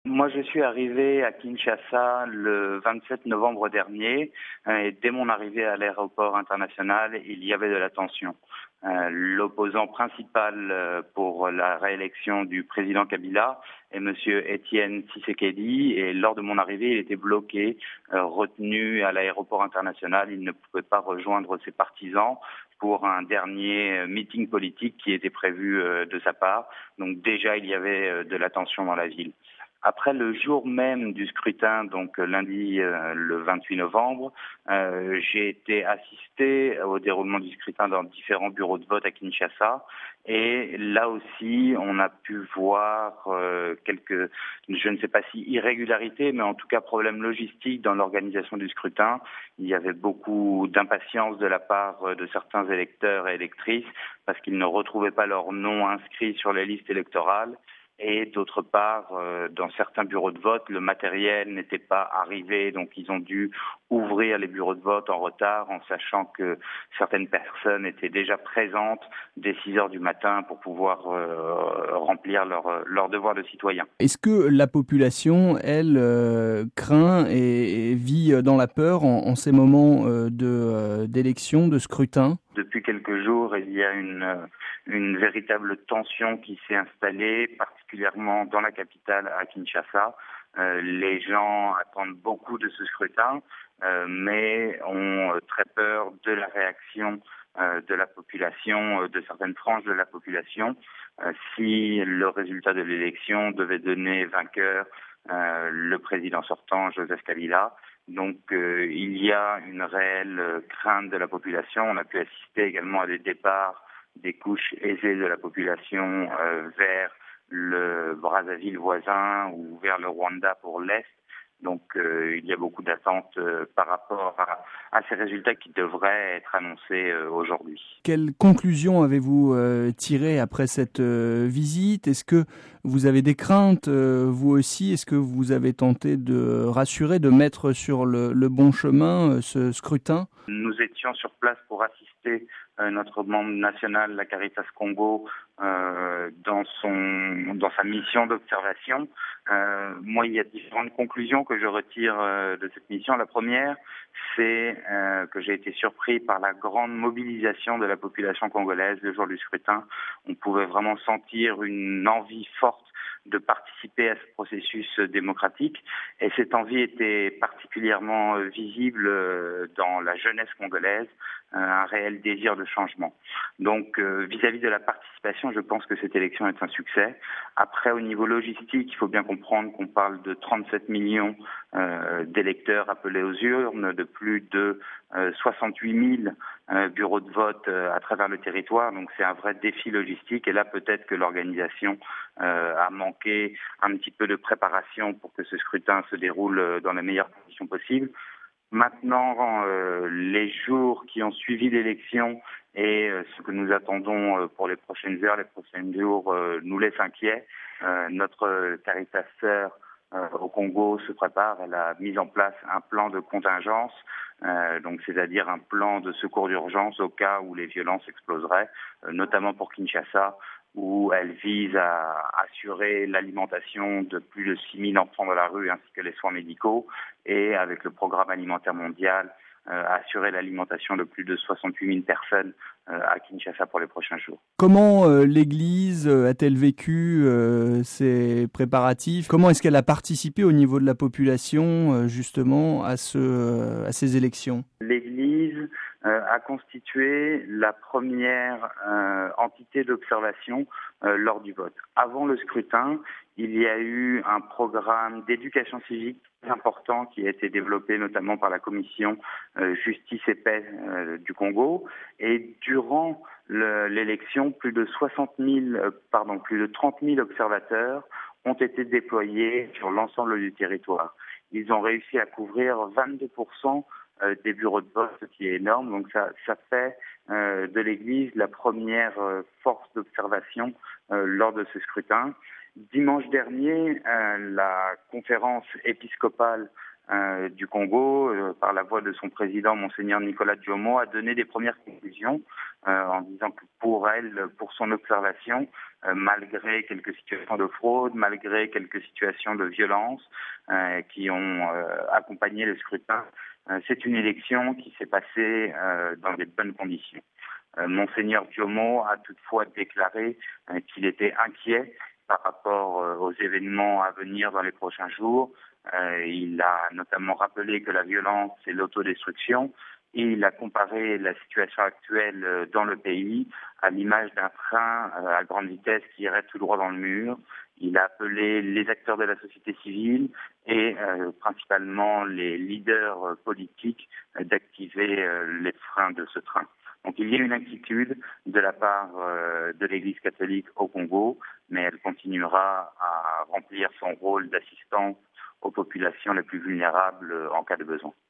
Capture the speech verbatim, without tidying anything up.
Moi, je suis arrivé à Kinshasa le vingt-sept novembre dernier et dès mon arrivée à l'aéroport international, il y avait de la tension. Euh, l'opposant principal pour la réélection du président Kabila est M. Étienne Tshisekedi et lors de mon arrivée, il était bloqué, euh, retenu à l'aéroport international. Il ne pouvait pas rejoindre ses partisans pour un dernier meeting politique qui était prévu euh, de sa part. Donc déjà, il y avait euh, de la tension dans la ville. Après le jour même du scrutin, donc lundi euh, le vingt-huit novembre, euh, j'ai été assisté au déroulement du scrutin dans différents bureaux de vote à Kinshasa. Et là aussi, on a pu voir euh, quelques, je ne sais pas si irrégularités, mais en tout cas problèmes logistiques dans l'organisation du scrutin. Il y avait beaucoup d'impatience de la part de certains électeurs et électrices parce qu'ils ne retrouvaient pas leur nom inscrit sur les listes électorales. Et d'autre part, euh, dans certains bureaux de vote, le matériel n'était pas arrivé, donc ils ont dû ouvrir les bureaux de vote en retard, en sachant que certaines personnes étaient déjà présentes dès six heures du matin pour pouvoir euh, remplir leur, leur devoir de citoyen. Est-ce que la population, elle, euh, craint et, et vit dans la peur en, en ces moments euh, de, euh, d'élection, de scrutin ? Depuis quelques jours, il y a une, une véritable tension qui s'est installée, particulièrement dans la capitale, à Kinshasa. Euh, les gens attendent beaucoup de ce scrutin, euh, mais ont très peur de la réaction euh, de la population, euh, de certaines franges de la population. Euh, si le résultat de l'élection devait donner vainqueur euh, le président sortant, Joseph Kabila. Donc euh, il y a une réelle euh, crainte de la population. On a pu assister également à des départs des couches aisées de la population euh, vers le Brazzaville voisin ou vers le Rwanda pour l'Est. Donc euh, il y a beaucoup d'attentes euh, par rapport à, à ces résultats qui devraient être annoncés euh, aujourd'hui. Quelles conclusions avez-vous euh, tirées après cette euh, visite ? Est-ce que vous avez des craintes, euh, vous aussi ? Est-ce que vous avez tenté de rassurer, de mettre sur le, le bon chemin euh, ce scrutin ? Nous étions sur place pour assister euh, notre membre national, la Caritas Congo, euh, dans son dans sa mission d'observation. Euh, moi, il y a différentes conclusions que je retire euh, de cette mission. La première, c'est euh, que j'ai été surpris par la grande mobilisation de la population congolaise le jour du scrutin. On pouvait vraiment sentir une envie forte de participer à ce processus démocratique. Et cette envie était particulièrement visible dans la jeunesse congolaise, un réel désir de changement. Donc, euh, vis-à-vis de la participation, je pense que cette élection est un succès. Après, au niveau logistique, il faut bien comprendre qu'on parle de trente-sept millions euh, d'électeurs appelés aux urnes, de plus de euh, soixante-huit mille euh, bureaux de vote euh, à travers le territoire. Donc, c'est un vrai défi logistique. Et là, peut-être que l'organisation euh, a manqué un petit peu de préparation pour que ce scrutin se déroule dans les meilleures conditions possibles. Maintenant, euh, les jours qui ont suivi l'élection et euh, ce que nous attendons euh, pour les prochaines heures, les prochains jours, euh, nous laissent inquiets. Euh, notre Caritas sœur euh, au Congo se prépare. Elle a mis en place un plan de contingence, euh, donc c'est-à-dire un plan de secours d'urgence au cas où les violences exploseraient, euh, notamment pour Kinshasa, où elle vise à assurer l'alimentation de plus de six mille enfants dans la rue ainsi que les soins médicaux et avec le programme alimentaire mondial, euh, assurer l'alimentation de plus de soixante-huit mille personnes euh, à Kinshasa pour les prochains jours. Comment euh, l'Église euh, a-t-elle vécu euh, ces préparatifs ? Comment est-ce qu'elle a participé au niveau de la population euh, justement à, ce, euh, à ces élections ? L'Église euh, a constitué la première euh, entité d'observation euh, lors du vote. Avant le scrutin, il y a eu un programme d'éducation civique important qui a été développé notamment par la commission euh, Justice et Paix euh, du Congo. Et durant le, l'élection, plus de soixante mille, euh, pardon, plus de trente mille observateurs ont été déployés sur l'ensemble du territoire. Ils ont réussi à couvrir vingt-deux pour cent des bureaux de vote, ce qui est énorme. Donc ça, ça fait euh, de l'Église la première euh, force d'observation euh, lors de ce scrutin. Dimanche dernier, euh, la conférence épiscopale euh, du Congo, euh, par la voix de son président, Monseigneur Nicolas Djomo, a donné des premières conclusions euh, en disant que pour elle, pour son observation, euh, malgré quelques situations de fraude, malgré quelques situations de violence euh, qui ont euh, accompagné le scrutin, euh, c'est une élection qui s'est passée euh, dans des bonnes conditions. Euh, Monseigneur Djomo a toutefois déclaré euh, qu'il était inquiet par rapport euh, aux événements à venir dans les prochains jours. Euh, il a notamment rappelé que la violence c'est l'autodestruction et il a comparé la situation actuelle euh, dans le pays à l'image d'un train euh, à grande vitesse qui irait tout droit dans le mur. Il a appelé les acteurs de la société civile et euh, principalement les leaders euh, politiques euh, d'activer euh, les freins de ce train. Donc il y a une inquiétude de la part euh, de l'Église catholique au Congo, mais elle continuera à remplir son rôle d'assistance aux populations les plus vulnérables en cas de besoin.